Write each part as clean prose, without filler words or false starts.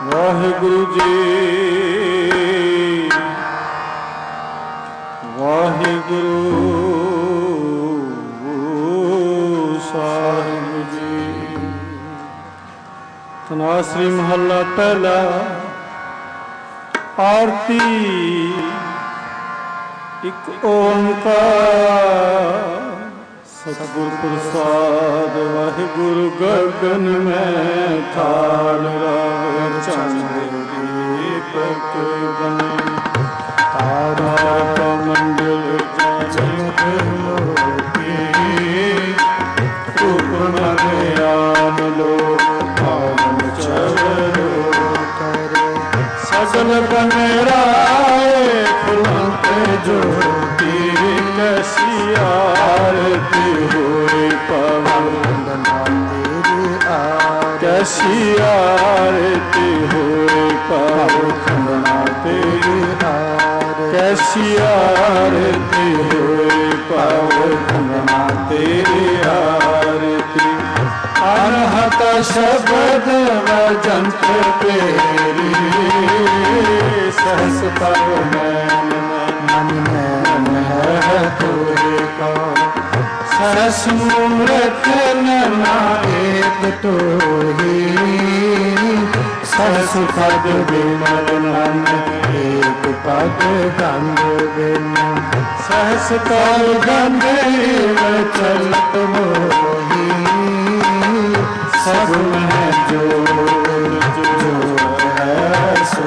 वाहिगुरु जी वाहिगुरु साहिब जी। तनासरी महला पहला। आरती एक ओंकार सतगुर प्रसाद। वाहिगुरु गगन में ठाल रावे चंद्र दीपक बने। तारा का मंडल जनकी उपमध्यान लोक पावन चलो करे। सगल बनेराए फुलते ज्योति कैसी आरती हुई पवन तेरी कैसी आरती हुई पवन तेरी कैसी आरती हुई पवन तेरी आरती। अनहत शब्द वजंत तेरी सहस पर मन में है तोरे का। सहस मूर्त नायक तो ही सहस पद विमल मन एक पद गंध बिन। सहस पद गंध चलत मोही सब में जो है सो।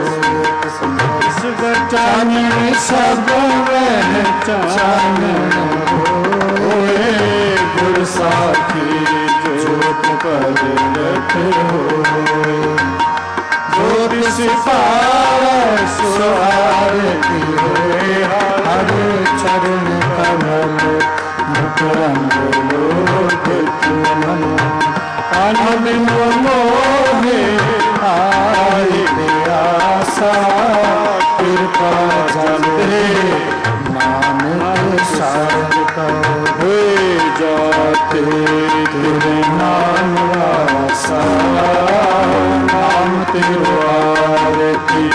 चानन सब में चानन होए। गुर साखी जोत पर होए। ज्योतिष पार सुआरती होए। हर चरण कमल मुकुरंद लोक मन। आनंद मोहे आए आशा कृपा जले नानक सारत हुए जाते तेरे नाम वासा। नाम तेरो आरती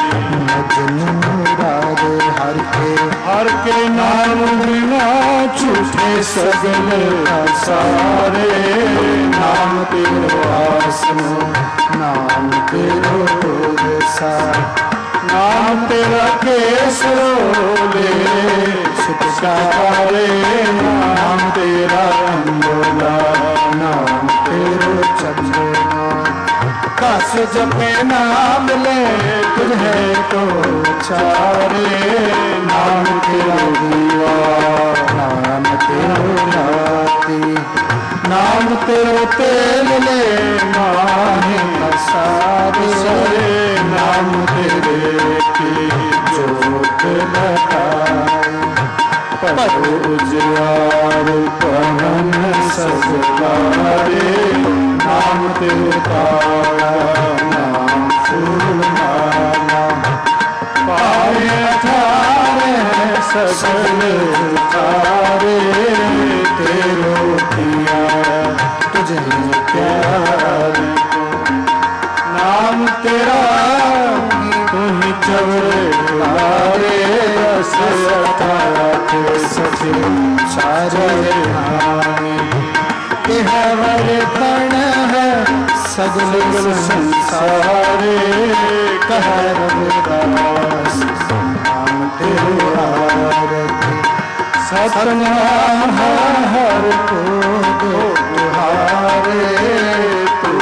राधे हर के नाम बिना छूटे सगल सारे। नाम तेरो आसनो नाम तेरो सा। नाम तेरा केसरोले सुतसारे। नाम तेरा अंबोला नाम तेरो चंद्रमा। कस जपे नाम ले तुझे तो चारे। नाम तेरा दीवा नाम तेरो लाती। नाम तेरो तेल ले माहे सारे। नाम तेरे की जोत लगाए। परो उजियार पवन सजवारे। नाम तेरो तारा नाम फूल माला। पाए अठारे सगल तारे। तेरो किया तुझे प्यार को। नाम तेरा तुही चवरे लारे। रस अठारह सचे सारे हानि। यह वरदान है सगल संसारे। कह रविदास नाम तेरो आरती। सतनाम हर को तुहारे। तू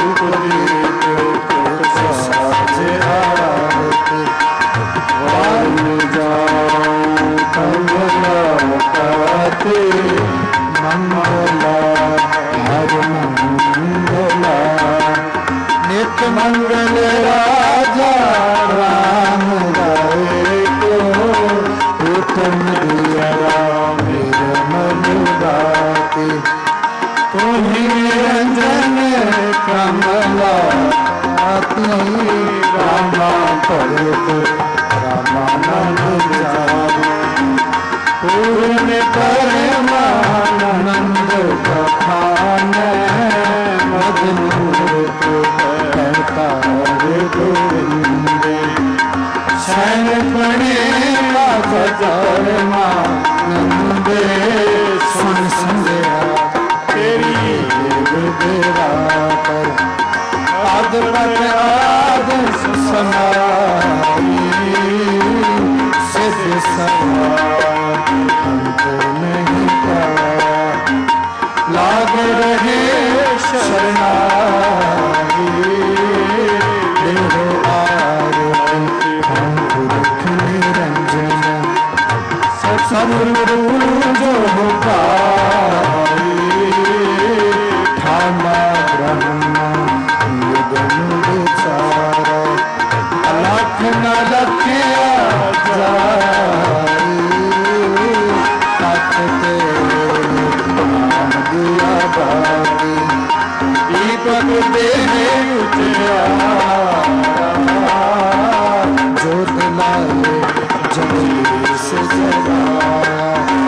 साजे आरती। वन जाऊं कमला काते। मंगला हर मंगला नित मंगल राजा राम राय को। उत्तम दिया मेरे मन गाते। तुम्ही निरंजन कमला आती। रामा पढ़ो रामानंद जाओ। पूर्ण परमानंद कथान मधुर करता गोविंद। नैन पणे बाजार नंदे सुन संध्या तेरी बेरा पर आद पर आद समाई सिद्ध सवार अंत नहीं पाया लाग रहे शरणाई देहो आरती पुरख निरंजन सतगुरु जो पाई ठामा ब्रह्म युगम विचार अलख न लखिया जाई तत नाम दिया बागी दीपक तेरे उजियारा जोत लाए जगदीश से जगाया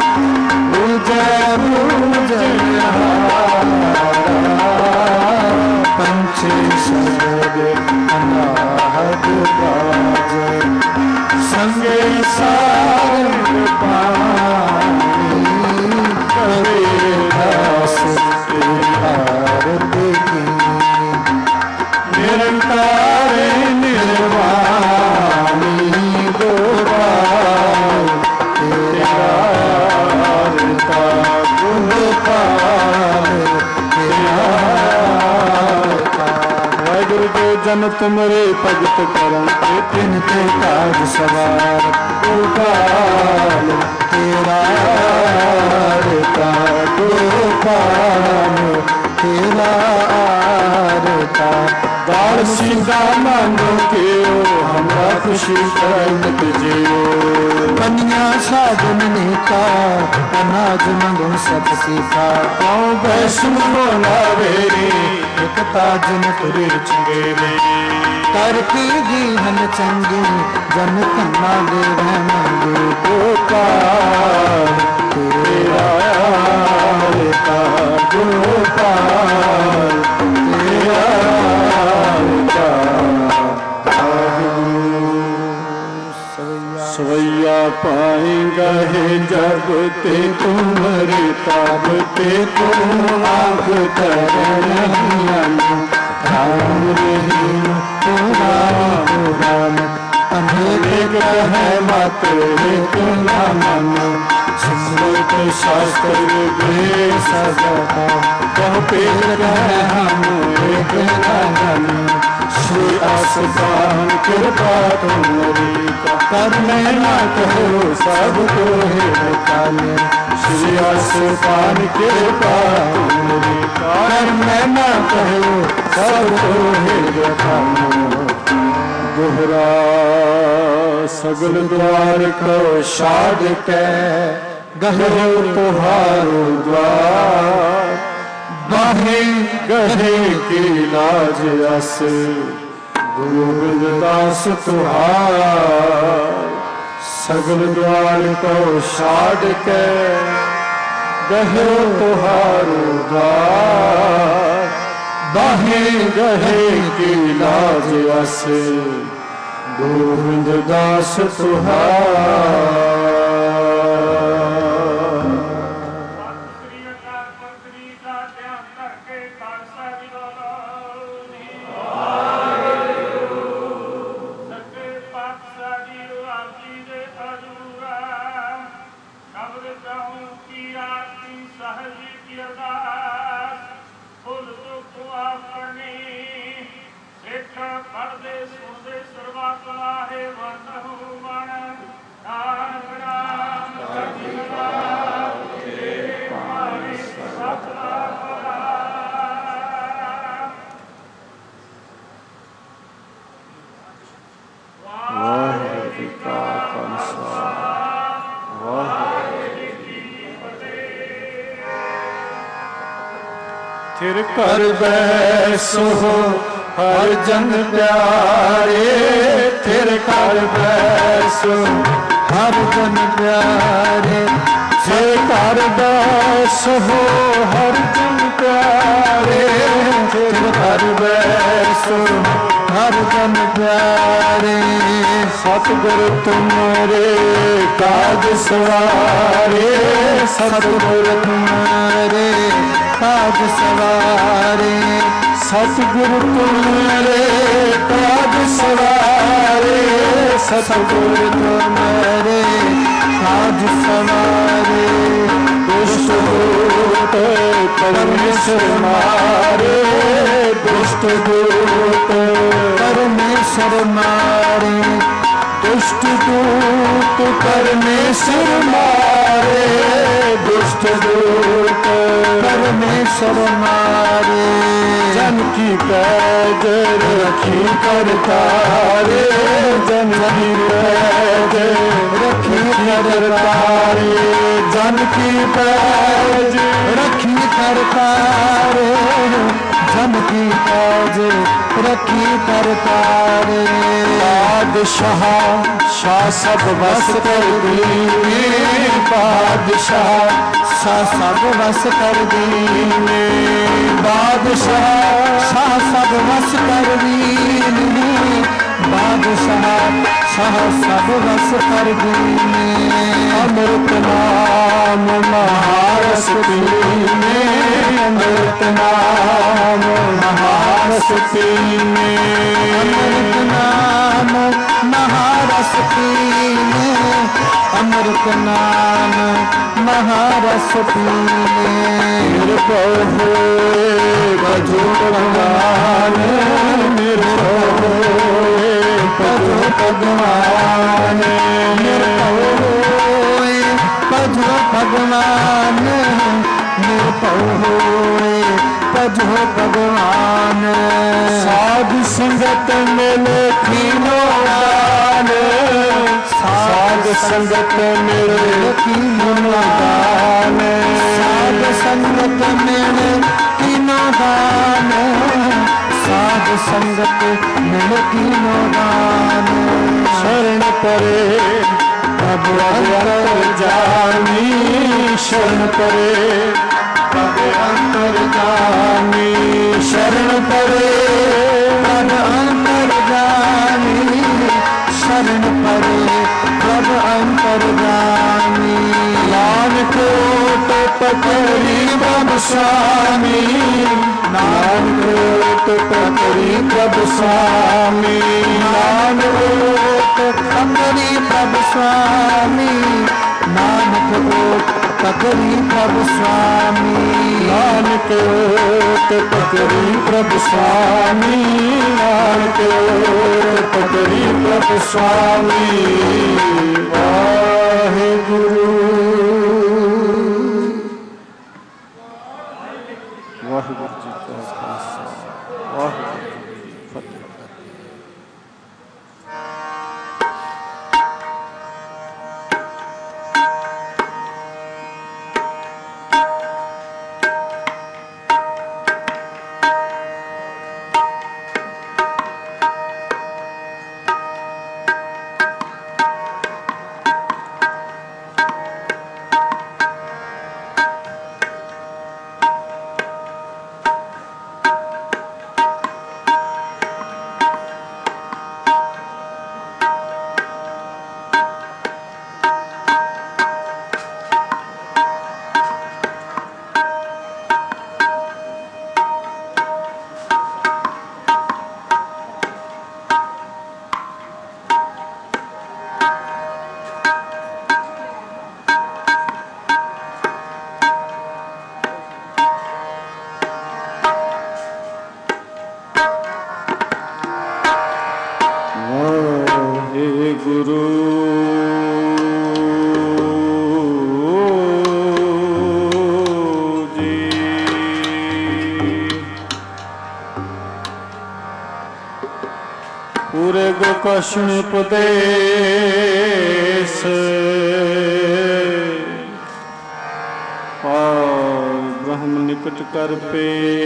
पंछी शब्द अनाहत बाजे संगे सारंग पानी करे दास आरती की निरंकार निर्वाणी गोपाल तेरा वाहिगुरु जो जन तुमरे भगत करन तिन ते काज सवार गोपाल तेरा गोपाल तेरा बाल सीधा मानो के हमरा खुशी करत जियो कन्या साधन नेता अनाज मंगो सब सीखा पाओ वैष्णव बोला वेरे एक ताजन तुरे चंगेरे करके जी हन चंगे जन कन्ना ले मंगे गोपाल तेरा गोपाल तेरा सवैया पाएंगा है जब ते तुम्हारे ताब ते तुम आग तरन राम रहीम पुराण अंधेरे है मात्र एक नाम स्मृत शास्त्र वेद सदा कहो पेड़ है हम एक नाम श्री आसमान कृपा तुम्हारी कर मैं ना कहो सब को है बताने श्री आसमान कृपा तुम्हारी कर मैं ना कहो सब को है बताने दोहरा सगल द्वार को शाद के गहे तुहारो द्वार बाहे गहे की लाज अस गोविंद दास तुहार सगल द्वार को छाड़ के गहे तुहारो द्वार बाहे गहे की लाज अस गोविंद दास तुहार फिर कर बैसो हर जन प्यारे, फिर कर बैसो हर जन प्यारे, फिर कर बैसो हर जन प्यारे, फिर कर बैसो हर जन प्यारे, सतगुरु तुम्हारे काज सवारे, सतगुरु तुम्हारे काज सवारे, सतगुरु तुम्हारे काज सवारे, सतगुरु तुम्हारे काज सवारे। दुष्ट दूत परमेश्वर मारे, दुष्ट दूत परमेश्वर मारे, दुष्ट दूत परमेश्वर मारे, दुष्ट दूत परमेश्वर मारे। जन की पैज रखी करतारे, जन की पैज रखी करतारे, जन की पैज रखी करतारे, जन की पैज रखी करतारे। बादशाह शाह सब बस कर दीने, बादशाह शाह सब बस कर दीने, बादशाह शाह सब बस कर दीने, बादशाह शाह सब बस कर दीने। अमृत नाम महारस पीने, अमृत नाम महारस पीने, अमृत नाम महारस पीने, अमृत नाम महारस पीने। निर्भय होए भजो भगवान, निर्भय होए भजो भगवान, निर्भय होए भजो भगवान, निर्भय होए भजो भगवान। साध संगत मिले तीनों दान, साध संगत मिले तीनों दान, साध संगत मिले तीनों दान, साध संगत मिले तीनों दान। शरण परे प्रभु अंतर जामी, शरण परे प्रभु अंतर जामी, शरण परे प्रभु अंतर जामी, शरण परे प्रभु अंतर जामी। नानक ओट पकड़ी प्रभु स्वामी, नानक ओट पकड़ी प्रभु स्वामी, नानक ओट पकड़ी प्रभु स्वामी, नानक ओट पकड़ी प्रभु स्वामी, नानक ओट पकड़ी प्रभु स्वामी, नानक ओट पकड़ी प्रभु स्वामी। वाहेगुरु वाहेगुरु जी का खालसा, वाहेगुरु जी की फतेह। पूरे गोकर्ण उपदेश और ब्रह्म निकट कर पे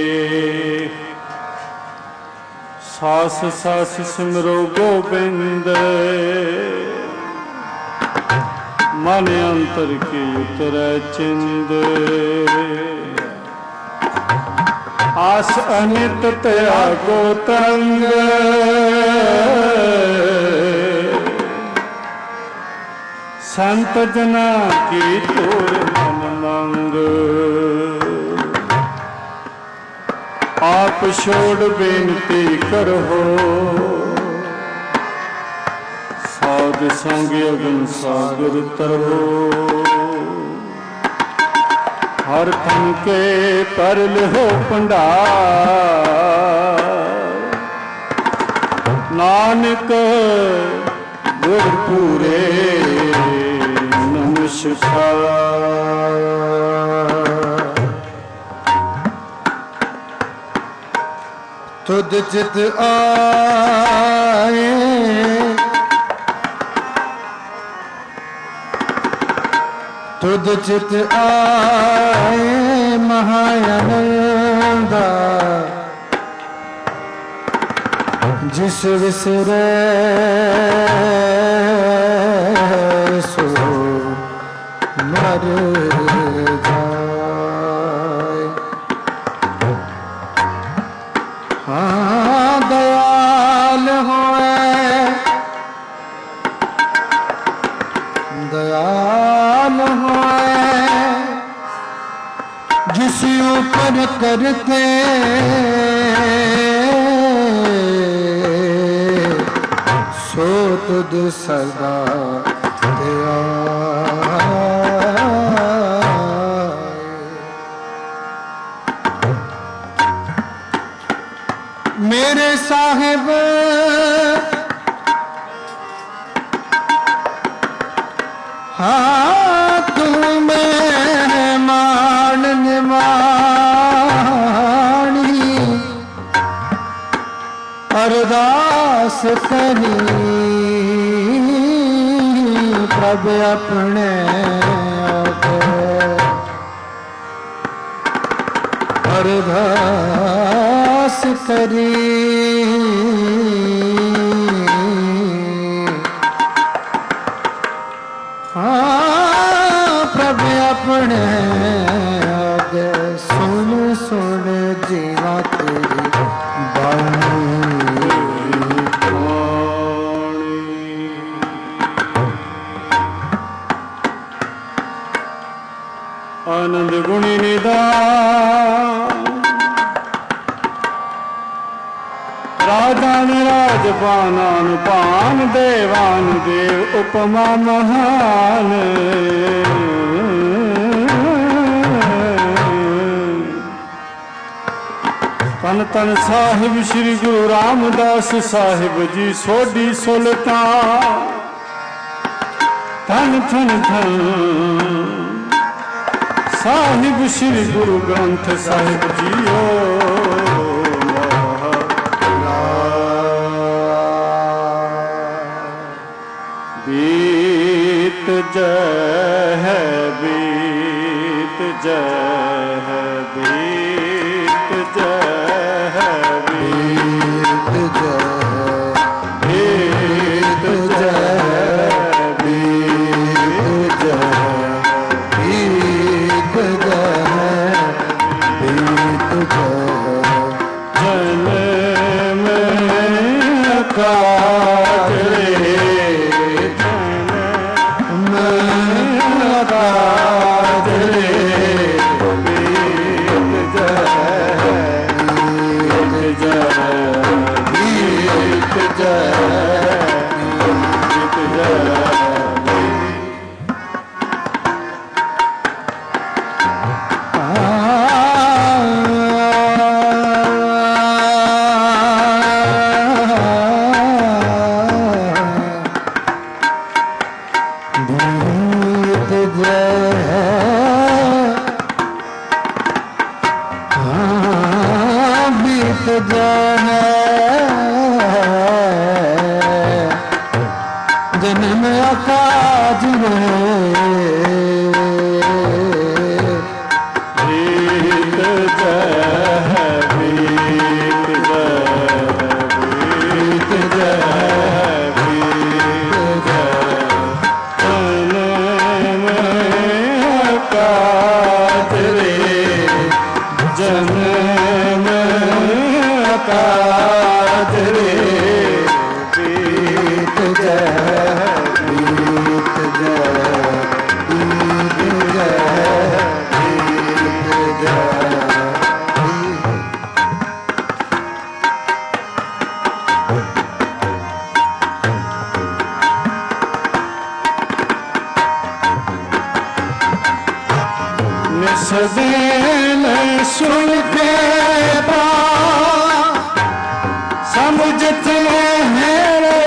सास सास सिमरो गोबिंद मन अंतर की उतरै चिंद आस अनित त्यागो तरंग संत जना की तोर मन मंग, आप छोड़ बेनती करो, साध संग अगन सागर तरो, हर थन के परल हो भंडार, नानक गुर पूरे नमस्कार। तुद चित आए तुद चित आए महानंदा, जिस विसरे सो मर जाए। हाँ दयाल होए, दयाल होए, जिस ऊपर करते सो तुद सदा दया। मेरे साहिब हाँ तू मेहमान निमानी, अरदास करी प्रभ अपने अरदास करी। हाँ प्रभ अपने आगे सुन सुन जीवा तेरी बाणी। आनंद गुणी निदान, राजान राजपानान पान, देवान देव उपमा महान। तन तन साहिब श्री गुरु रामदास साहिब जी सोडी सुल्तान। धन धन धन साहिब श्री गुरु ग्रंथ साहिब जियो। बीत जय है बीत जय है बीत जय है बीत जय बीत जय बीत जन्म काज रे काज रे बीत जय बीत जय। जन्म काज बीत जन्म काज रे बीत जय बीत जय। देन सुन के समझत है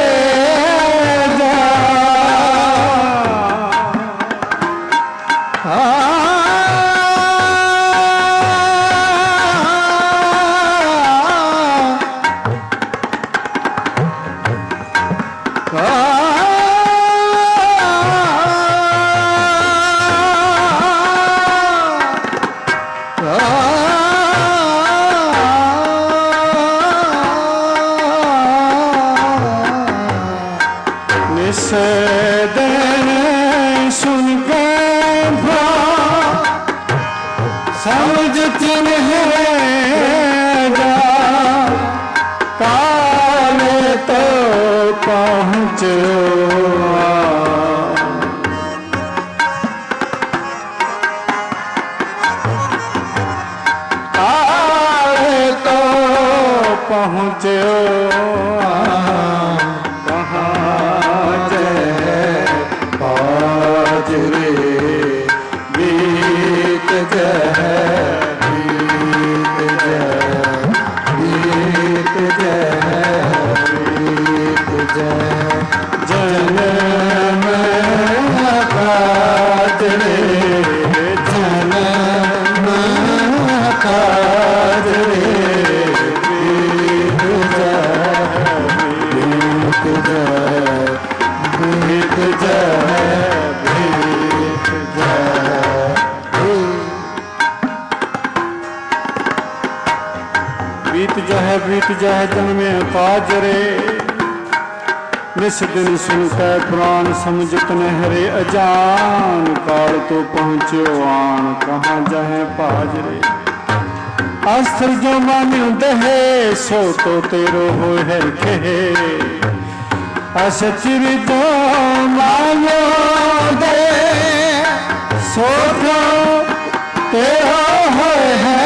बीत जाए जन्मे काज रे निस दिन सुनकर प्राण समझत न हरे अजान काल तो पहुँचो आन कहाँ जाए पाज रे अस्त्र जो मान्यो दहे सो तो तेरो हो है कहे असचिर जो मान्यो दे सो तो तेरो हो है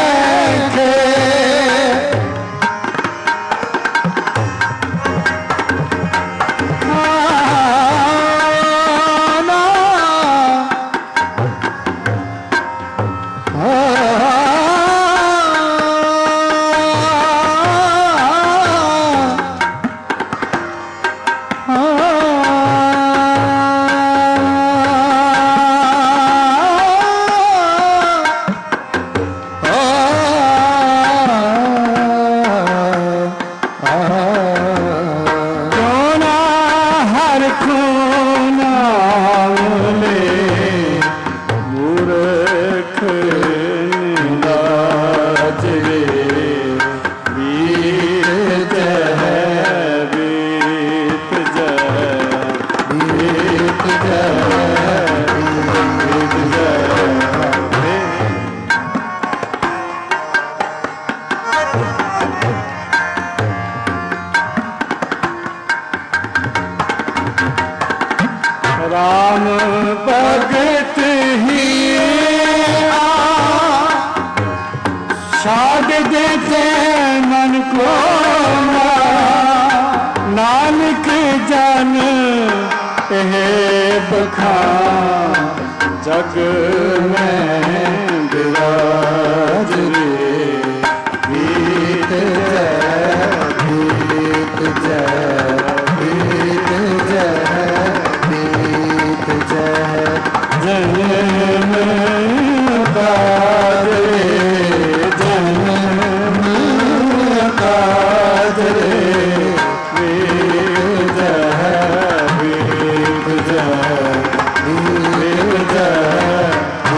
राम भगत ही साध देते मन को नानक जन है बखान जग में विराज रे गीत जय जन्म काज रे जन्म काज रे वेद जय वेद जय वेद जय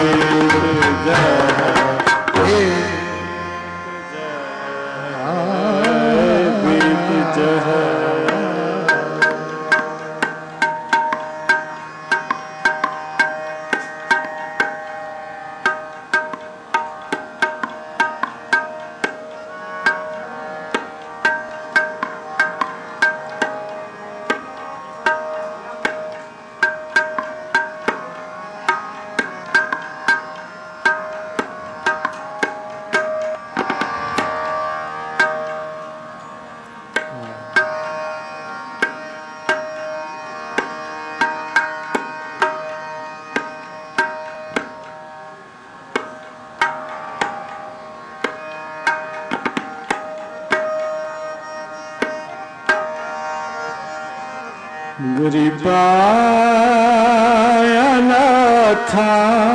गरीबानाथा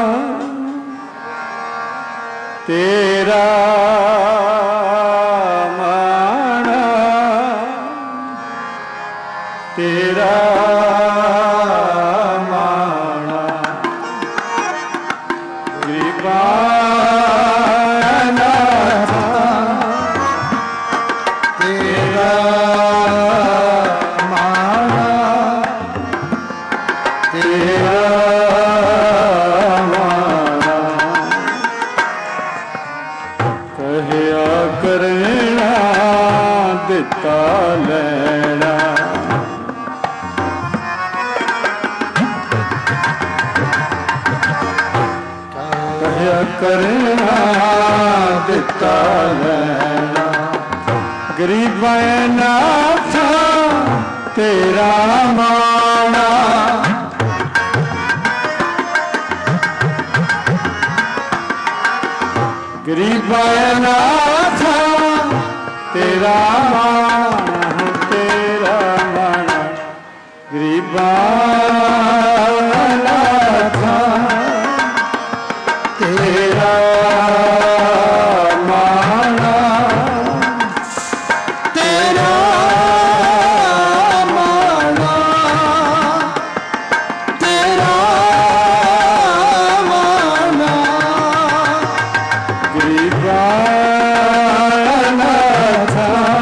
तेरा माना तेरा माना गरीबानाथा तेरा माना तेरा माना कहया करना दिता लेना कहया करना दिता लेना गरीबानाथ तेरा माना गरीबानाथ तेरा माना तेरा माना गरीबानाथ तेरा माना तेरा माना तेरा माना गरीबानाथ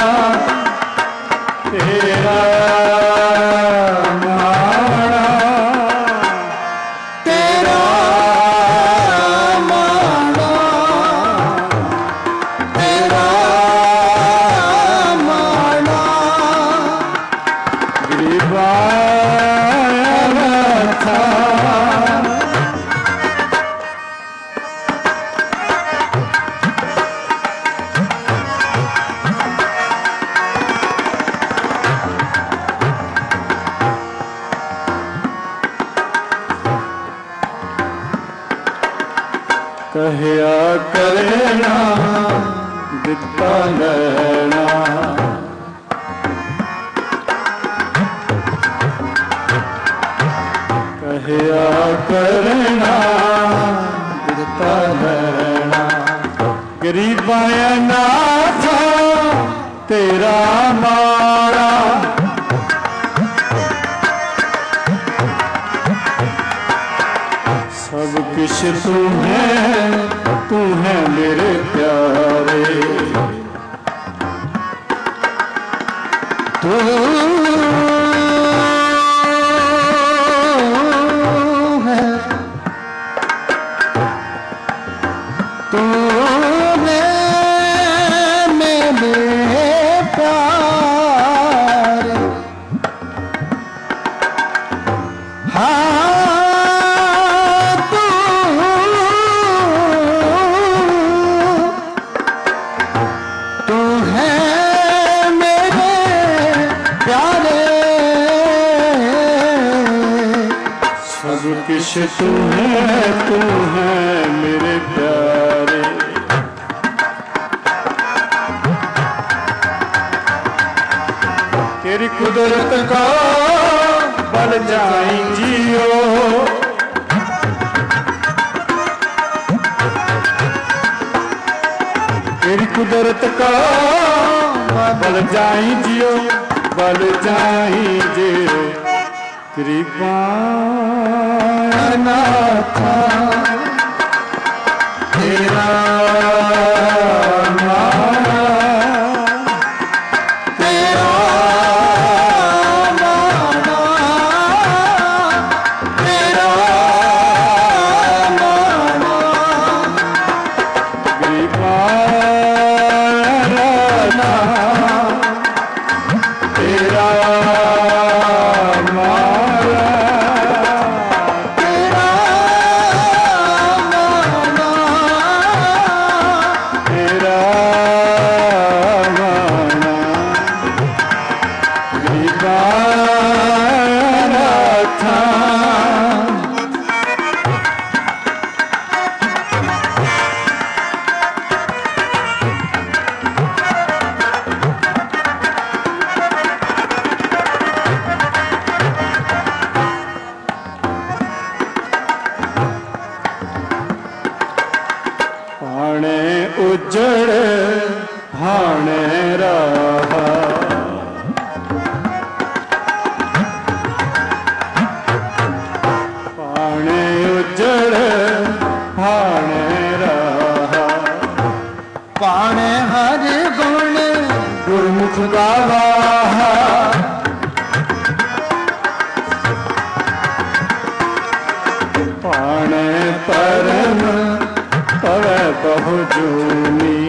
तेरा माना तेरा माना तेरा माना गरीबानाथ कहया करना दिता लेना कहया करना दिता लेना गरीबानाथ तेरा माना सब किश तू है मेरे प्यारे तू है तू मेरे प्यारे हाँ किश तू है मेरे प्यारे तेरी कुदरत का बल जाई जियो तेरी कुदरत का बल जाई जियो बल जाई जियो गरीबानाथ तेरा माना तेरा माना तेरा माना गरीबानाथ तेरा माना गावा पाणे परम पवे बहु जूनी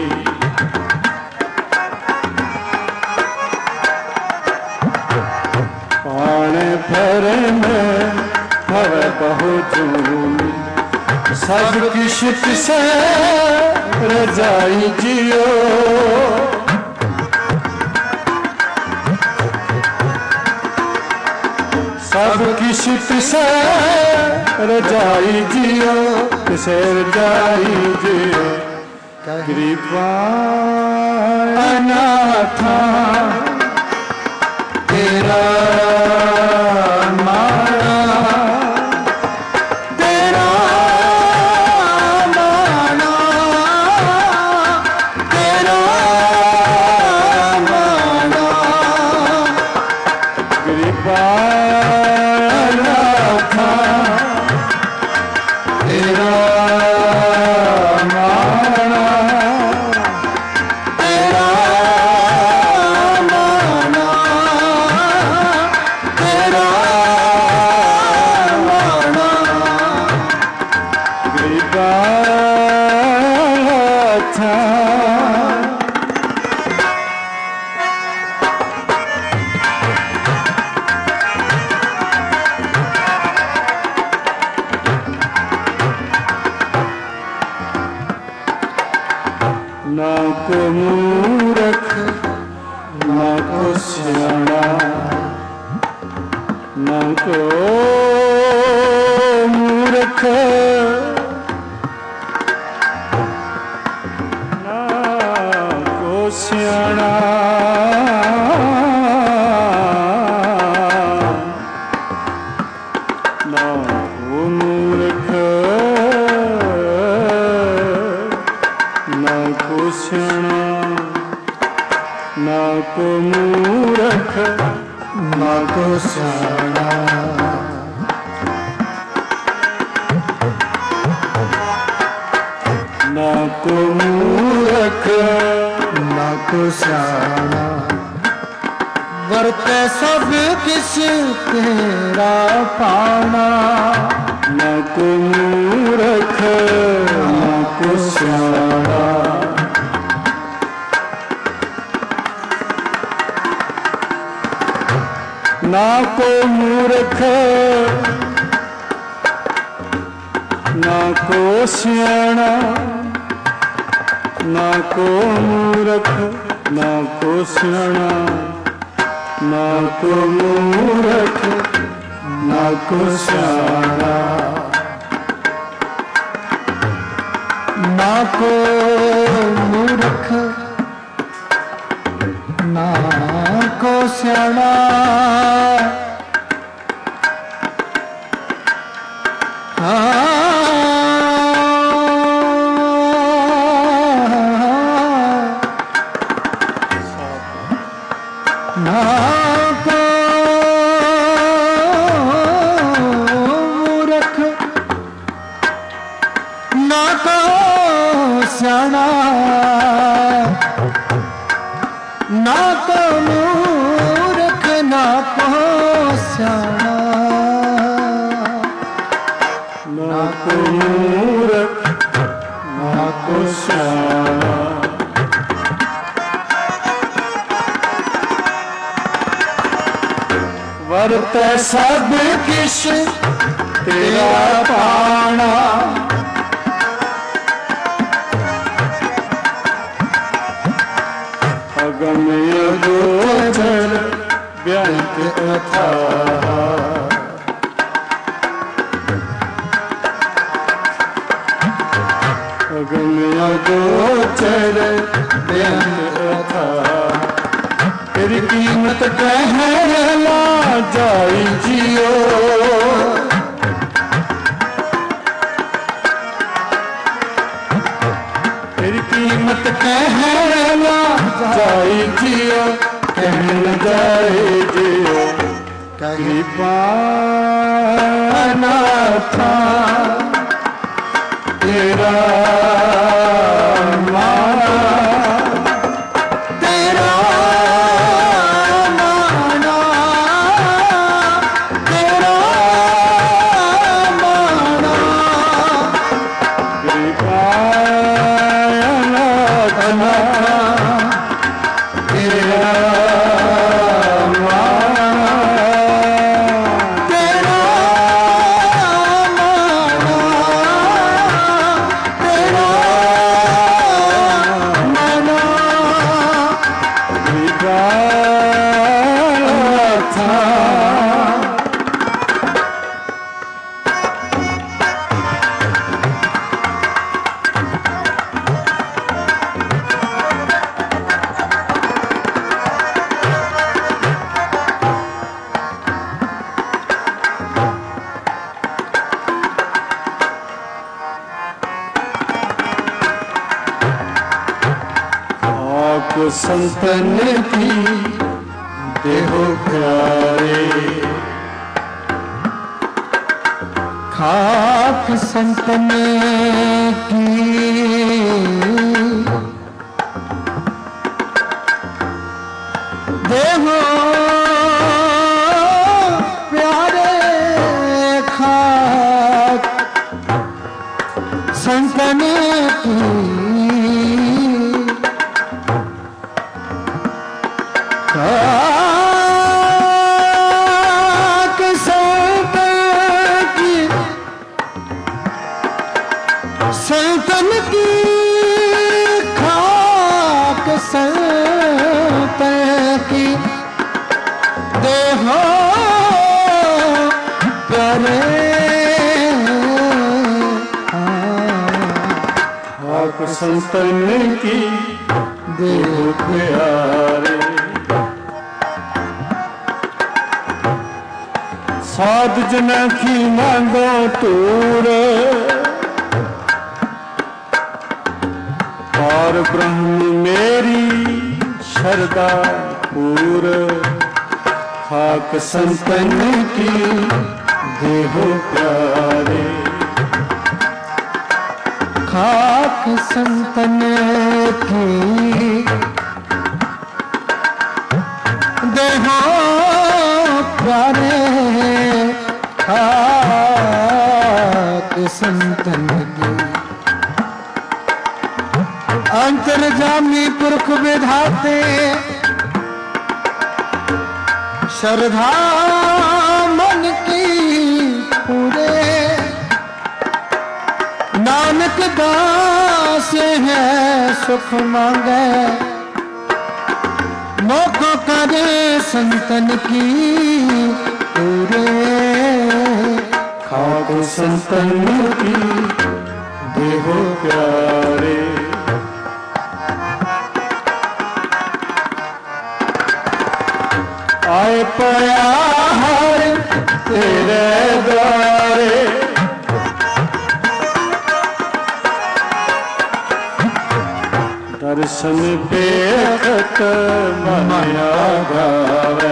पाणे परम पवे बहु जूनी सब किश्त से रजाई जियो सब किश्त से रजाई जियो से रजाई जियो कृपा अनाथा तेरा ना को मूर्ख ना को सियाना ना को मूर्ख ना को सियाना ना को मूर्ख ना को सियाना ना को मूर्ख ना को सियाना ना को मूर्ख ना को सियाना वर्ते सब किस तेरा पाना ना को मूर्ख ना को सियाना ना को मूर्ख ना को सियाना ना को मूर्ख ना को सियाना ना को मूर्ख ना को सियाना ना को मूर्ख ना को सियाना ना को मूर्ख ना को सियाना ना को मूर्ख ना को सियाना ना को मूर्ख ना को सियाना वर्ते सब किश तेरा पाना अगम अगोचर व्यंत अथाह अगम अगोचर व्यंत अथाह तेरी कीमत कहला जाई जियो तेरी कीमत कहला जाई जियो कहन जाए जियो कृपा अनाथा तेरा माना तेरा संतन की देहो प्यारे। खाक संतन की देहो प्यारे। खाक संतन की खाक संतन की संतन की खाक संतन की देहो प्यारे। खाक संतन की देहो प्यारे। साध जन की मांगो तूर और ब्रह्म मेरी शरदा पूर। खाक संतन की देहो प्यारे। खाक संतन की देहो प्यारे। खाक संतन की अंतर्जामी पुरख विधाते श्रद्धा मन की पूरे। नानक दास है सुख मांगे मोख करे संतन की पूरे। खाक संतन की देहो प्यारे। आए प्यार तेरे द्वारे। दर्शन देखत मन आगावे।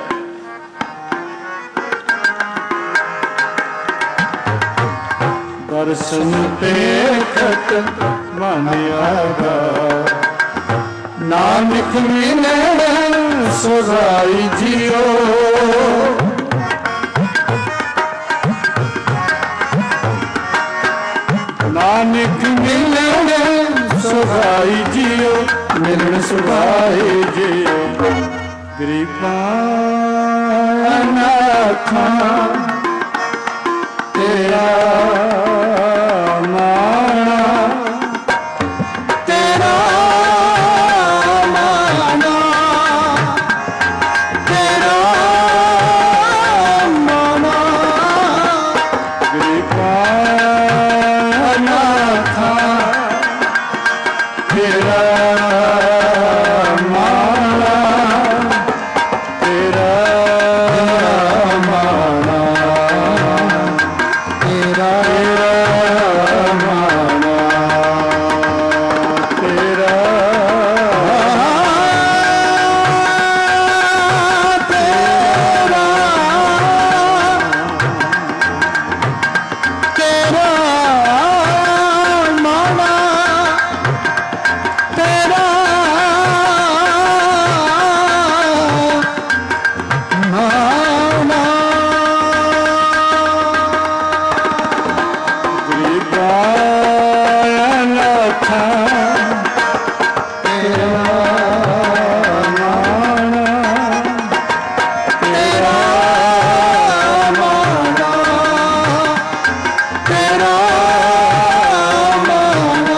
दर्शन देखत मन आगावे। नानक मिले सुधाई जियो। नानक मिले सुधाई जियो। मिलन सुधाई जियो। गरीबानाथ तेरा माना। तेरा माना। तेरा माना। गरीबानाथ तेरा माना। तेरा माना। तेरा माना। तेरा तेरा माना। तेरा माना। गरीबानाथ तेरा माना। तेरा माना। तेरा माना।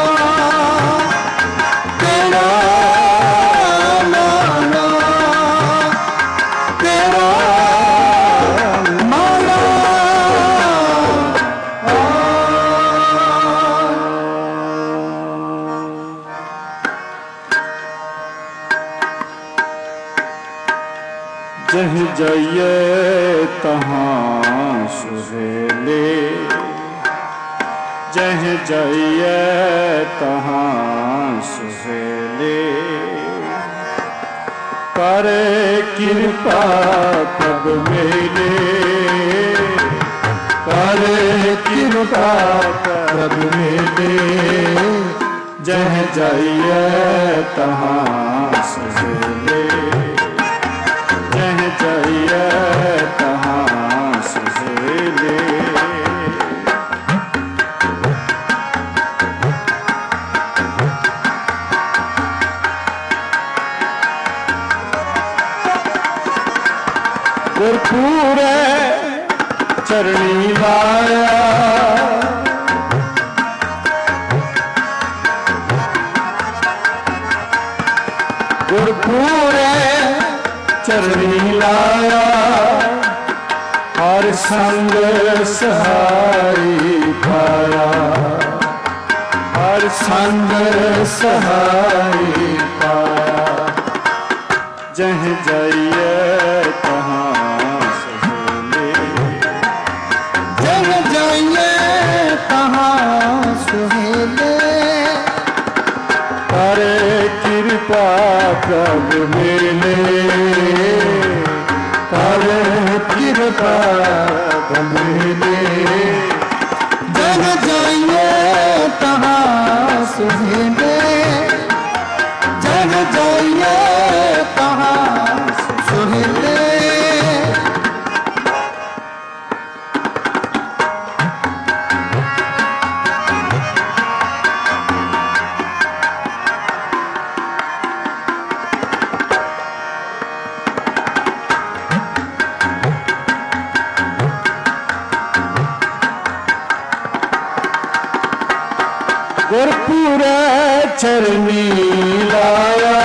तेरा माना। तेरा माना। जह जाइए तहाँ सुहेले। जह जाइए तहाँ सुहेले। करे कृपा प्रभ मेले, करे कृपा प्रभ मेले, जह जाइए तहाँ सुहेले, जह जाइए तहाँ सुहेले। गुरपुरे चरणी लाया, गुरपुरे चरणी लाया, हर संग सहाई पाया, हर संग सहाई पाया, जह जाइए तहाँ सुहेले, जह जाइए तहाँ सुहेले, करे कृपा प्रभ मेले, करे कृपा प्रभ मेले, जह जाइए तहाँ सुहेले, जह जाइए तहाँ सुहेले। गुरपुरे चरणी लाया,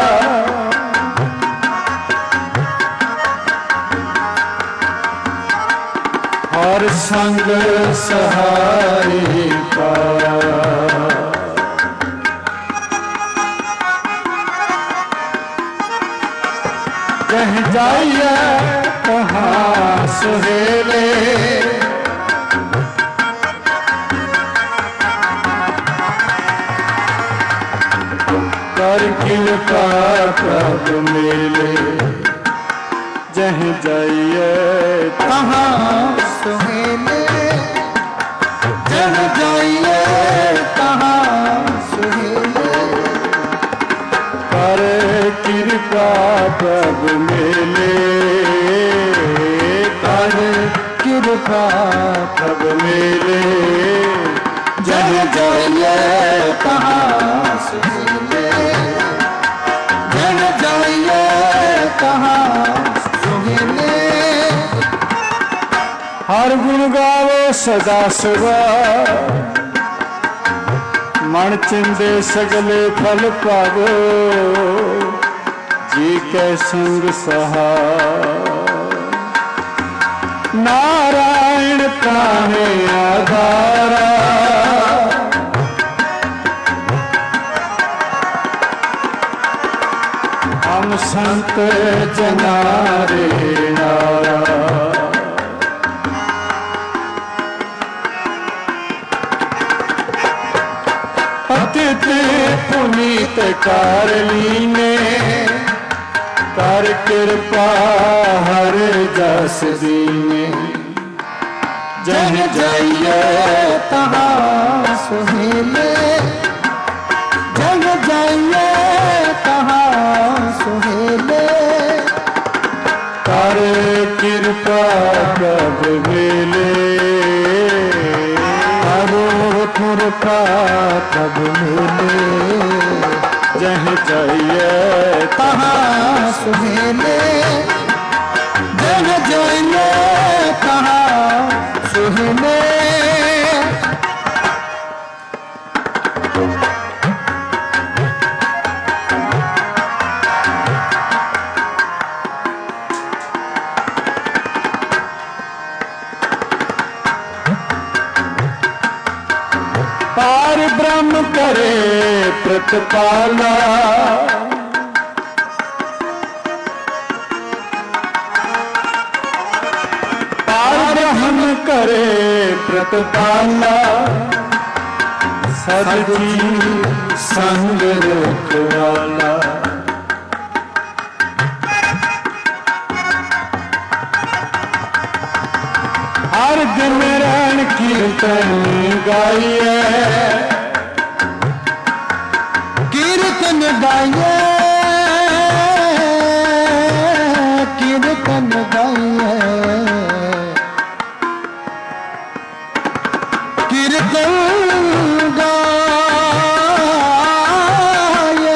हर संग सहाई पाया, जह जाइए तहाँ सुहेले, कर कृपा प्रभ मेले, जह जाइए तहाँ सुहेले, जह जाइए तहाँ सुहेले, कर कृपा प्रभ मेले, कर कृपा प्रभ मेले, जह जाइए तहाँ सुहेले, जह जाइए तहाँ सुहेले। हर गुण गावो सदा सुबह, मन चिंदे सगले फल पावो, जी के संग सहा, नारायण प्राणे आधारा, हम संत जनारे नारा, पतित पुनीत कारलीने, कर कृपा हर जस दीने, जह जाइए तहाँ सुहेले, जह जाइए तहाँ सुहेले, कर कृपा प्रभ मेले, करो कृपा प्रभ मेले, जह जाइए तहाँ सुहेले, जह जाइए तहाँ सुहेले। पार ब्रह्म करे प्रतिपाला, पार ब्रह्म करे प्रतिपाला, सदजी संग रखवाला, हर दिन रैन कीर्तन गाइए, कीर्तन गाइए, कीर्तन गाइए, कीर्तन गाइए,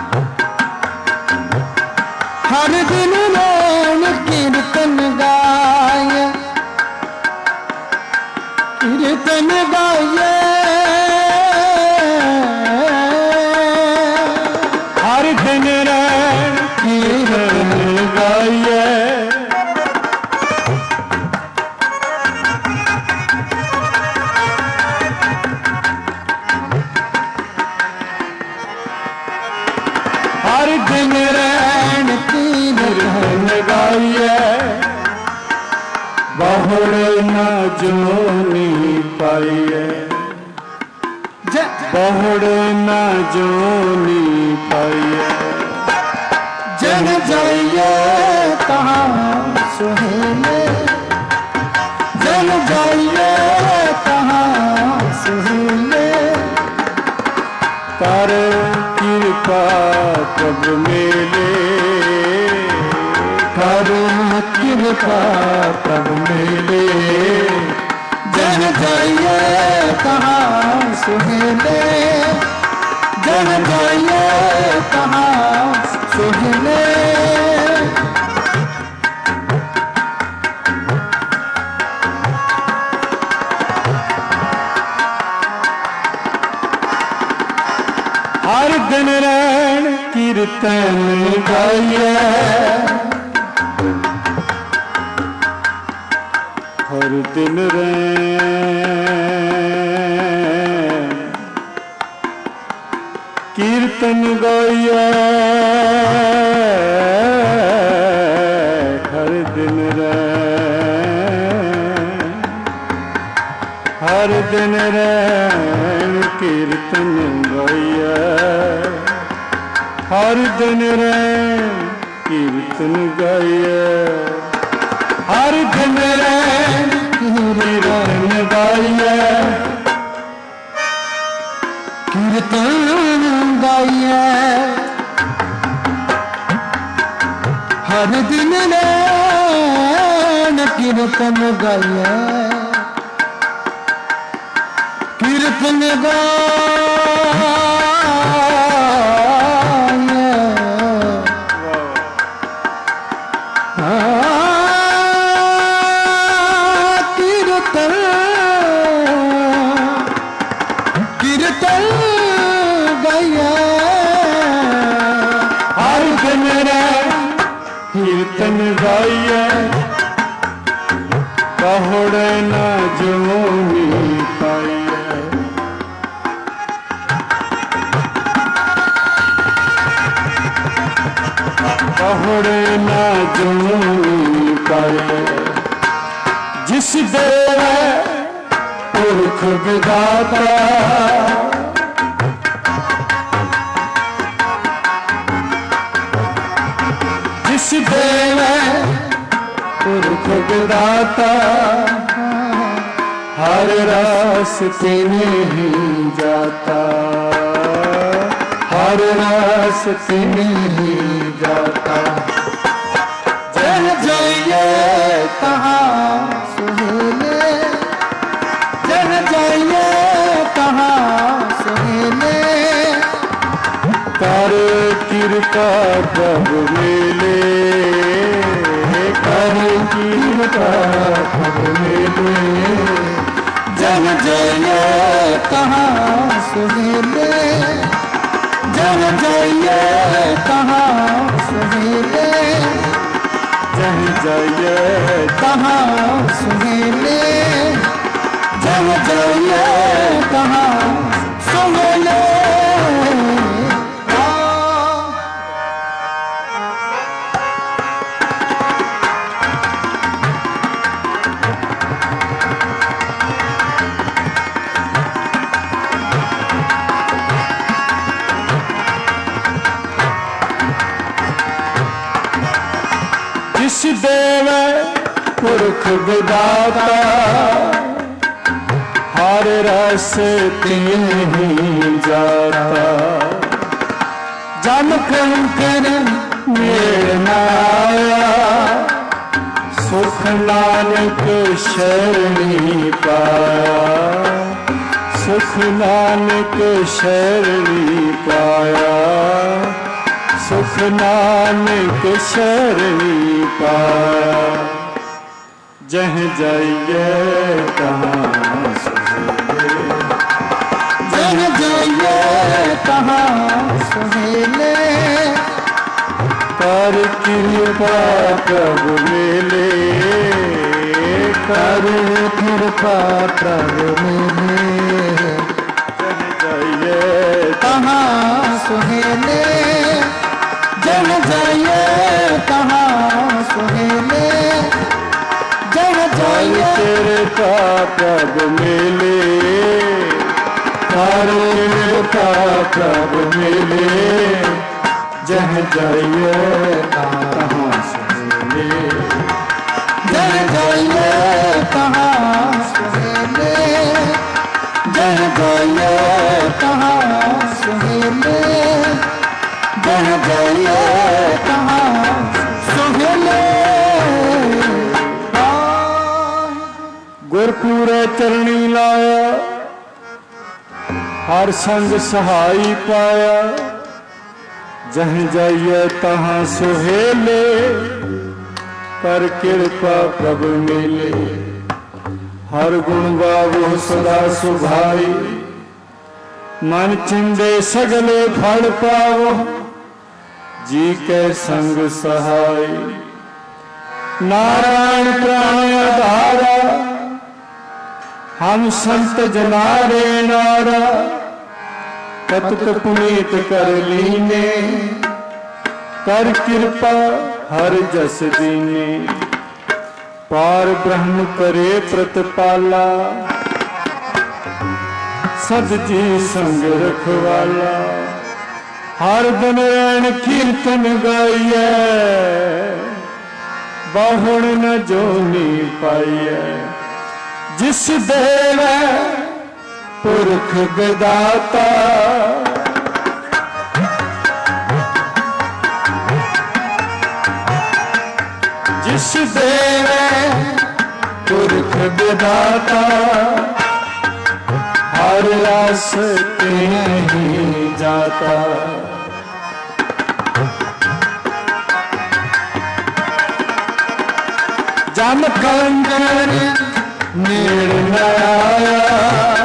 हर दिन रैन कीर्तन गाइए, कीर्तन गाइए, हर दिन रैन कीर्तन गाइए, हर दिन रैन कीर्तन गाइए, बहुड़ न जोनी पाइए, बहुड़ न जोनी पाइए, जन जाइए कहाँ सुहेले, जन जाइए कहाँ सुहेले, कर कृपा कब मेले, कर कृपा तब मिले, जन जाइए कहाँ सुहेले, जन जाइए कहाँ सुहेले, हर दिन रैन कीर्तन गाइए, हर दिन रैन कीर्तन गाइए, हर दिन रैन, हर दिन रैन कीर्तन गाइए, हर दिन रैन कीर्तन गाइए, हर दिन रैन कीर्तन गाइए, कीर्तन गाइए, हर दिन रैन कीर्तन गाइए, कीर्तन गाइए, कीर्तन, कीर्तन गाइए, हर दिन रैन कीर्तन गाइए, बहुड़ न जोनी पाइए, बहुड़ न जोनी पाइए, जिस देव पुरख विधाता, जिस देव पुरख विधाता, हर रास्ते में ही जाता, हर रास्ते में ही जाता, जन जाइए कहाँ सुहेले, जन जाइए कहाँ सुहेले, कर कृपा कब मिले, कर कृपा कब मिले, जन जाइए कहाँ सुहेले, जन जाइए कहाँ सुहेले, जह जाइए कहाँ सुहेले, जन जाइए कहाँ सुहेले, जिस देव पुरख पुरख विदाता हर रस तीन ही जाता जम कंकर मेल न आया सुख नानक शरणी पाया सुख नानक शरणी पाया सुख नानक शरणी पाया जह जाइए कहाँ जह जाइए कहाँ सुहेले कर कृपा प्रभु मिले कर कृपा प्रभु मिले जाइए कहाँ सुहेले जन जाइए कहाँ सुहेले जन जाइए कृपा प्रभु मिले कर कृपा प्रभु मिले जह जाइए कहाँ सुहेले जन जाइए कहाँ सुहेले जन जाइए कहाँ सुहेले जन जाइए कहाँ सुहेले गुरपुरे चरणी लाया हर संग सहाई पाया जह जाइए तहाँ सुहेले कर कृपा प्रभु मिले हर गुण गावो सदा सुभाई मन चिंदे सगले फल पावो जी के संग सहाय नारायण प्राण आधारा हम संत जनारे नारा कतक पुनीत कर लीने कर कृपा हर जस दीने पार ब्रह्म करे प्रतिपाला सद जी संग रखवाला हर दिन रैन कीर्तन गाइए बाहुण न जोनी पाइए जिस देव पुरख विदाता जिस देव पुरख विदाता हर रस नहीं जाता जम कंकर मेल न आया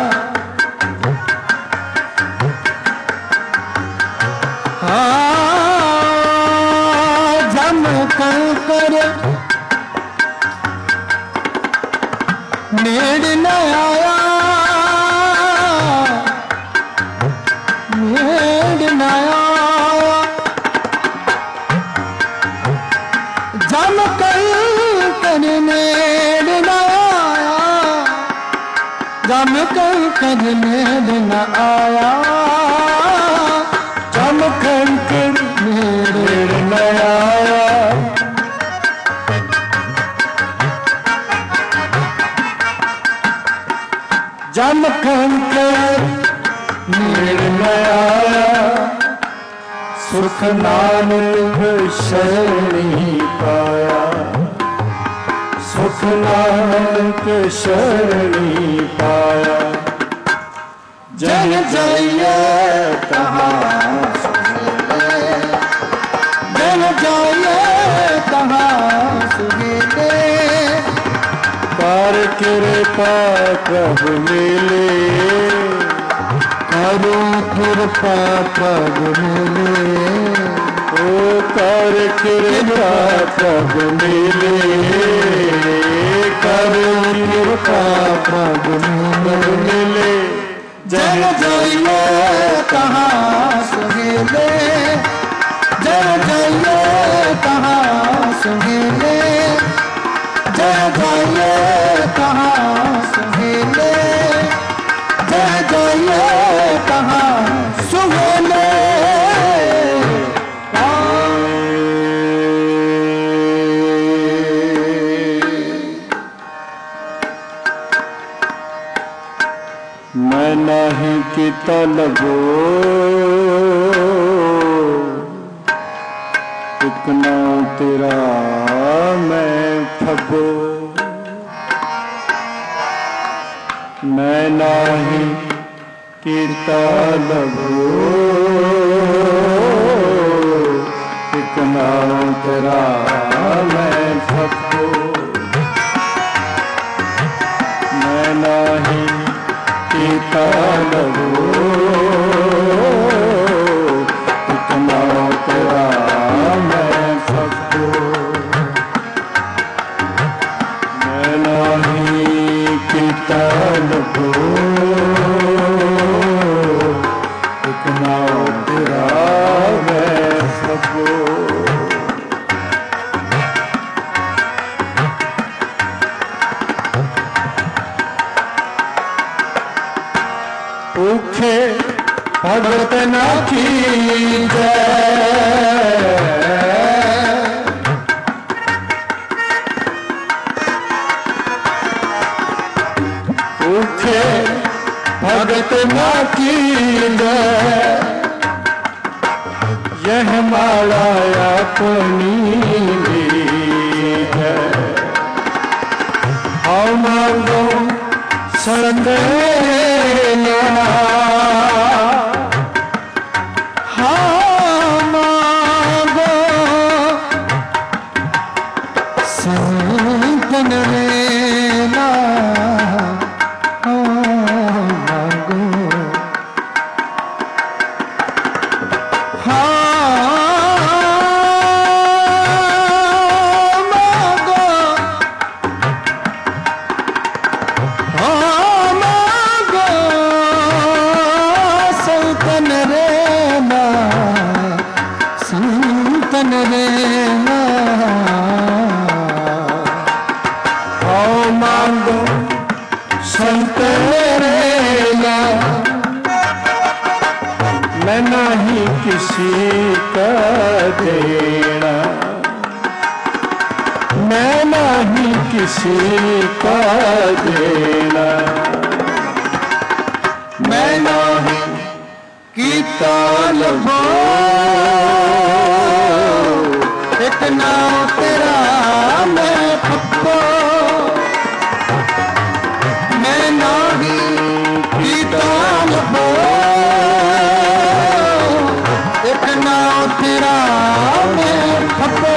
जम कंकर मेल न आया मेल न आया जम कंकर मेल न आया जम कंकर मेल न आया जम कंकर मेल न आया जम कंकर मेल न आया सुख नानक शरणी पाया सुख नानक शरणी पाया जन जाइए कहाँ जन जाइए कहाँ सुहेले कर कृपा प्रभु मिले करो कृपा प्रभु मिले ओ कर कृपा प्रभु मिले कर कृपा प्रभु मिले जन जाइए कहाँ सुहेले जन जाइए कहाँ सुहेले जन जाइए कहाँ सुहेले जन जाइए कहाँ सुहेले मैं नाही की तलबो एक नाम तेरा मैं फबो मैं नाही की तलबो एक नाम तेरा मैं फबो मैं नाही की तलबो एक नाम तेरा मैं फबो मैं नाही की तलबो एक नाम तेरा मैं फबो भूखे भगत न कीजै भूखे भगत न कीजै यह माला अपनी है आओ मांगो संदेना हाँ मांगो संतन रेना मांगो हाँ संतन रेना आओ मांगो संतन रेना मैं नहीं किसी का देना मैं नहीं किसी का देना मैं नहीं की तलबो एक नाम तेरा मैं फबो मैं नहीं की तलबो एक नाम तेरा मैं फबो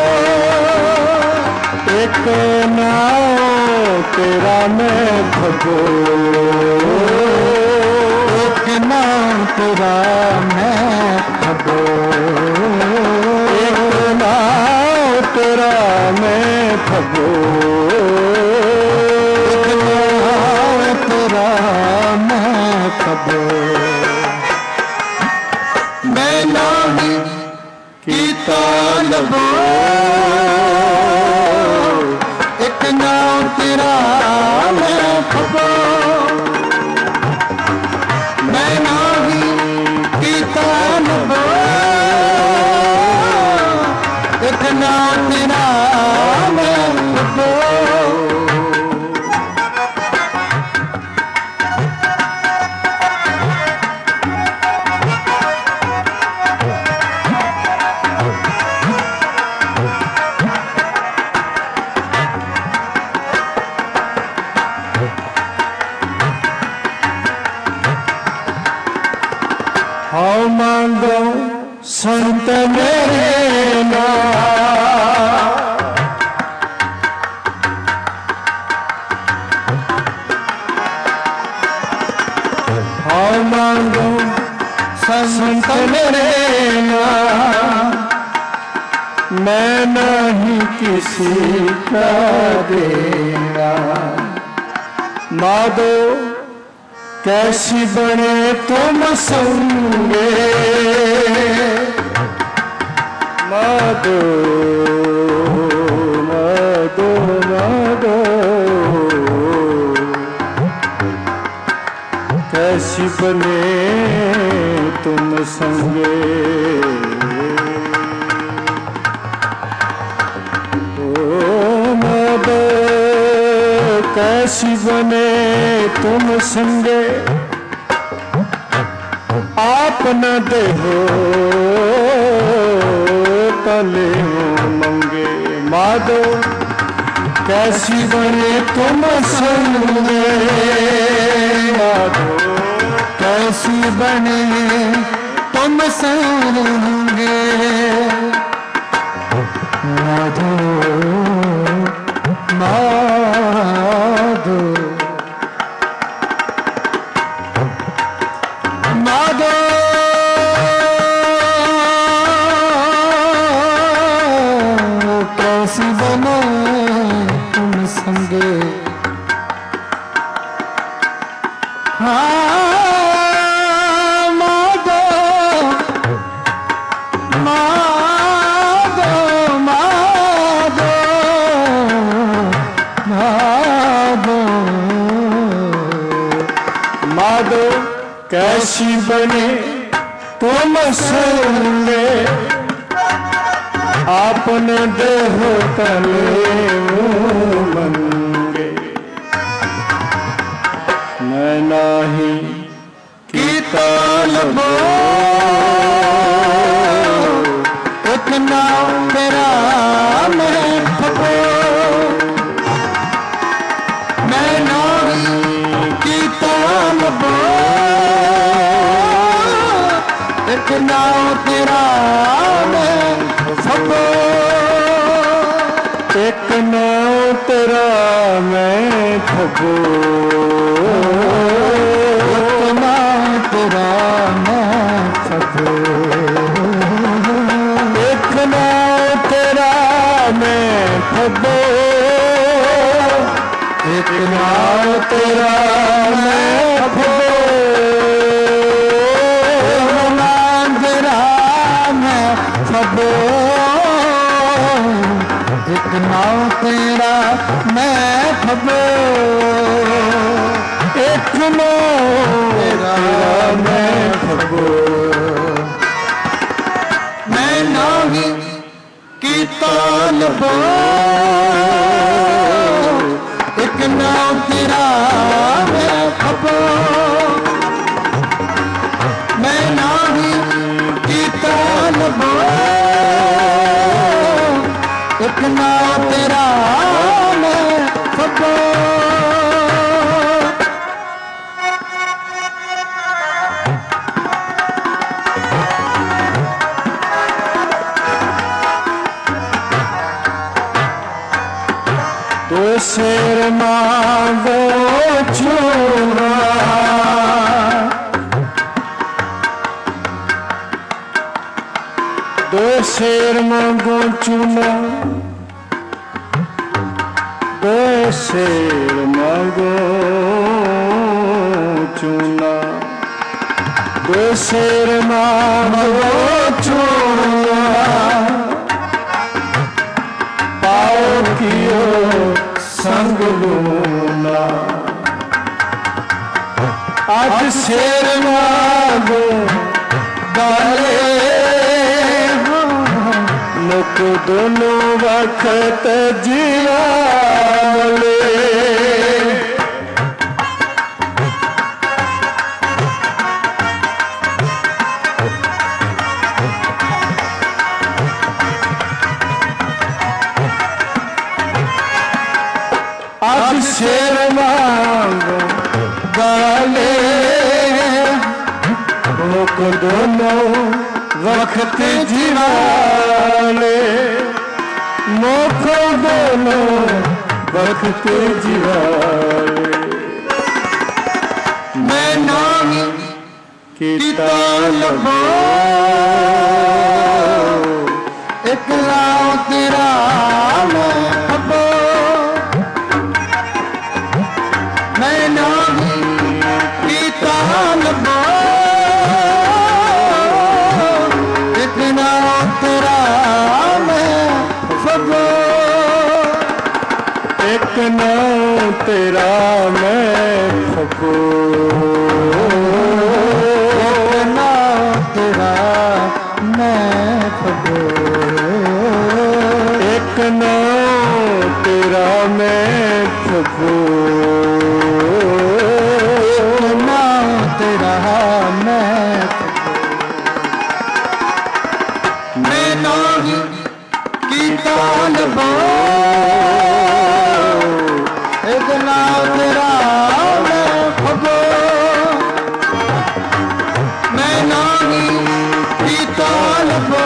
एक नाम तेरा मैं फबो एक नाम तेरा मैं फबो एक नाम तेरा मैं फबो एक नाम तेरा मैं फबो मैं नाही की तलबो एक नाम तेरा मैं फबो मैं नाही की तलबो एक नाम तेरा मैं फबो आओ मांगो संत मेरे नाम आओ मांगो संत मेरे नाम मैं नहीं किसी का देना मादो कैसी बने तुम संगे मादो मादो मादो कैसी बने तुम संगे ओ मादो कैसी बने तुम संगे आप न देहो तले मंगे। माधो कैसी बने तुम संगे, माधो कैसी बने तुम संगे। माधो माधो माधो कैसी बने तुम संगे। हाँ माधो माधो माधो माधो माधो कैसी बने तुम संगे। आपन देहो तले मंगे। मैं नाही कीता लबो एक नाम तेरा मैं फको। मैं नाही कीता लबो एक नाम तेरा मैं फको। एक नाम तेरा मैं ठगो। एक नाम तेरा मैं फको। एक नाम तेरा मैं ठगो। एक नाम तेरा मैं ठगो। नाम तेरा मैं फको। एक नाम तेरा मैं फको। एक नाम तेरा मैं ठगो। मैं नाही कीता लबो एक नाम तेरा मैं फको। मैं नाही कीता लबो एक नाम तेरा मैं फको। तो शेर मांगो चूरा। दो शेर मांगो चूना। दो शेर मांगो चूना। दो शेर मांगो चूना। पाओ कियो संग लूना। आज शेर मांगो गाले मुक दोनों वक्त जियाले। आज शेर मांगो गाले मुक दोनों वक्त जिवाले। मुख दोनों वक्त जिवाले। मैं नाही कीता लबो एक नाम तेरा मैं फको। मैं नाही कीता लबो एक नाम तेरा मैं फको। एक नाम तेरा मैं फको। एक नाम तेरा मैं फको। एक नाम तेरा मैं फको। एक नाम तेरा मैं तेरा मैं फगो मैं नाही पीता लबो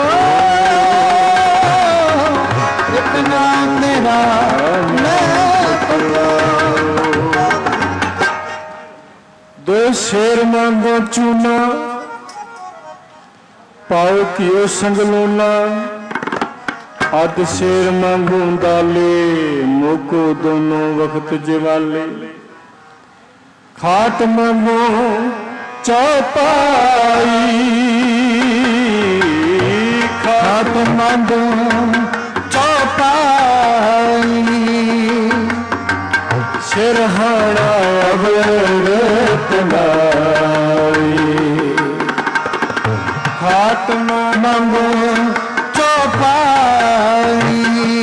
इतना तेरा मैं फगो दो शेर मांगो चूना पाओ कियो संग लोना अध शेर मांगू दाले मोको दोनों वक्त जवाले खाट मांगो चौपाई खाट मांगो चौपाई सिरहाना अवरत नाई खाट मांगो चौपाई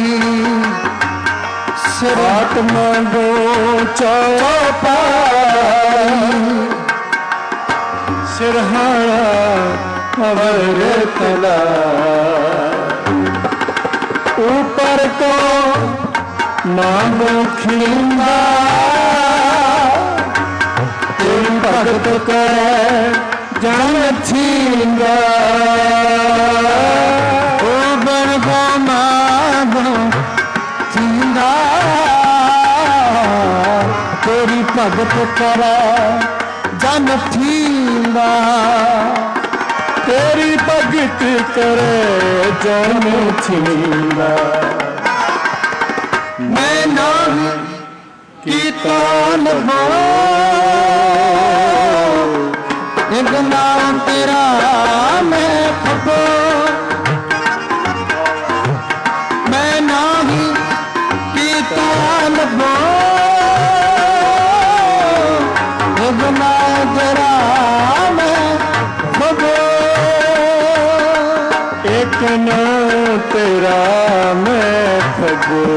खाट मांगो चौपाई सिरहाना अवरत नाई ऊपर को मांगो खिंदा तेरी भगत करे जन छींगा ऊपर को मांगो खिंदा तेरी भगत करे जन छींगा तेरी भगत करे जन छींगा मैं नाही कीता लबो एक नाम तेरा मैं फगो मैं नाही कीता लबो एक नाम तेरा मैं फगो एक नाम तेरा मैं फगो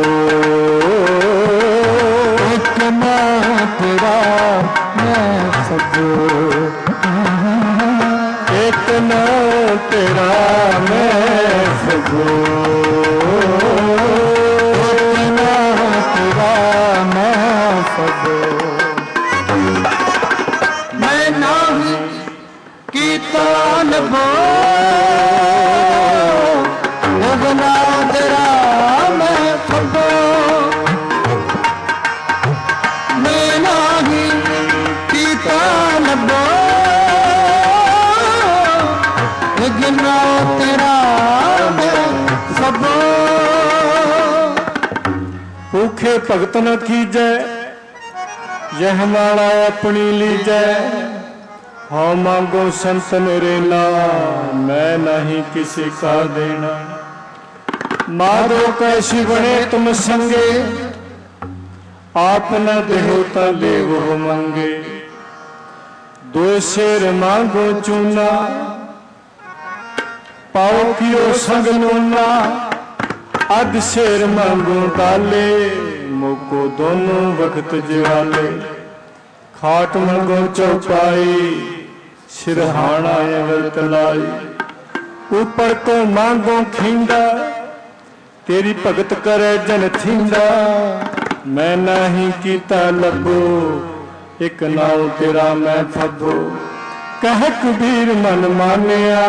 एक नाम तेरा मैं फगो एक नाम तेरा मैं फगो एक नाम तेरा मैं फगो मैं नाही कीता लबो एक नाम तेरा मैं फगो मैं नाही कीता लबो एक नाम तेरा मैं फगो भूखे भगत न कीजै यह माला अपनी लीजै हाँ मांगो संत मेरे ना मैं नहीं किसी का देना माधो कैसी बने तुम संगे आप न देहो ता देवो मंगे दो शेर मांगो चूना पाओ कियो संग लूना अध शेर मांगो डाले मोको दोनों वक्त जवाले खाट मांगो चौपाई सिरहाना अवरत लाई ऊपर को मांगो खींदा तेरी भगत करे जन थींदा मैं नहीं कीता लबो एक नाम तेरा मैं फगो कह कबीर मन मानिया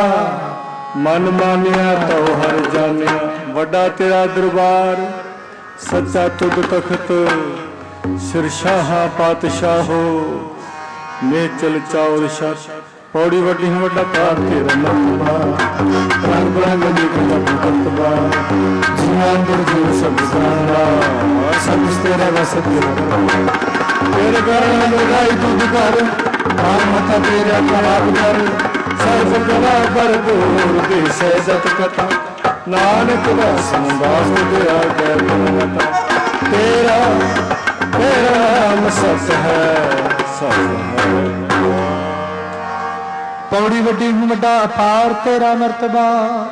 तो हर जानिया वड्डा तेरा दरबार सच्चा तुद तखत सिरशाहा पातशाहो मेचल चाउर शाह पौड़ी वड्डी वड्डा पार तेरा नतबा रंग बिरंग दी कतबा जीवन दुर्जो सब जाना सब तेरा वसत तेरे कारण लगाई तुझ कर मान मथा तेरा खराब कर सर्व कला भरपूर दे सहजत कथा नानक दासन दास दया कर तेरा तेरा नाम सत है पौड़ी वड्डी वड्डा अपार तेरा मर्तबा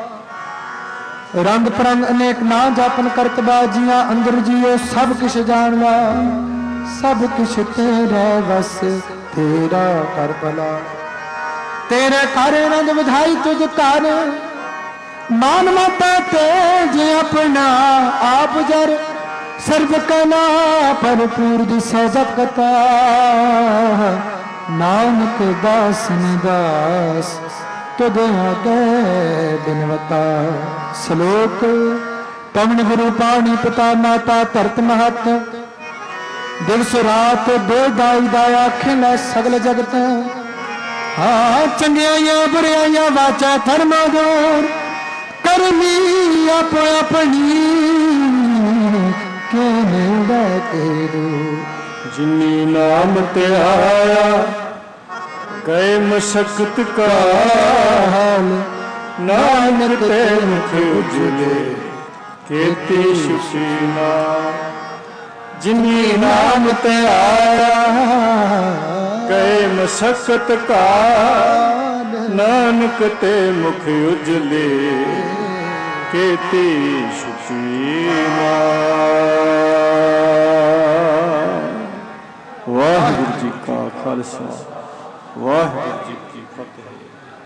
रंग परंग अनेक ना जापन करतबा जिया अंदर जियो सब किश जानवा सब किश तेरा वस तेरा कर भला तेरे कर रंग विधाई तुझ कर मान माता ते जे अपना आप जर सर्व कला भरपूर दिसै जप कथा नानक दासन दास तुद आगे बिनवता। श्लोक पवन गुरु पाणी पिता माता धरत महत दिवस रात दो दाई दाया खिला सगल जगत। हाँ चंगियाइया बुराइया वाचा धर्मा जोर करनी आपो अपनी के नेड़े तेरू। जिनी नाम ते आया गए मशक्कत का हाल नानक ते मुख उजले केती सुशीला। जिनी नाम ते आया गए मशक्कत का नानक ते मुख उजले केती सुशीला। वाहिगुरू जी का खालसा वाहिगुरू जी की फतेह।